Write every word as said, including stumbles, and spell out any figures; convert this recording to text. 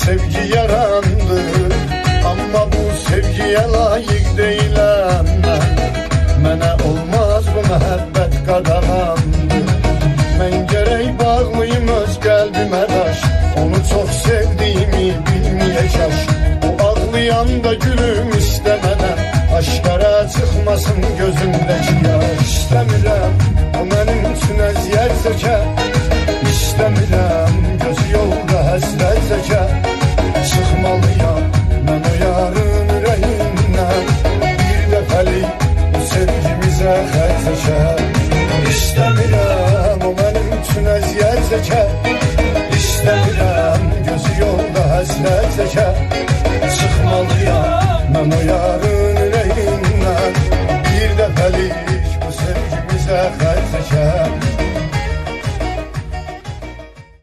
sevgi yarandı, amma bu sevgiye layık deyiləm mən. Mənə olmaz bu məhəbbət qadağandı. Mən gərək bağlıyım öz qəlbimə daş, onu çox sevdiyimi bilməyəcək. O ağlayanda gülüm istəmədən, aşkara çıxmasın gözümdəki yaş. İstəmirəm o mənim üçün əziyyət çəkə, İstəmirəm gözü yolda həsrət çəkə. Çıxmalıyam mən o yarın ürəyindən, bir dəfəlik bu sevgimizə xət çəkə. İstəmirəm o mənim üçün əziyyət çəkə, İstəmirəm gözü yolda həsrət çəkə. Çıxmalıyam mən o yarın ürəyindən, bir dəfəlik bu sevgimizə xət çəkə.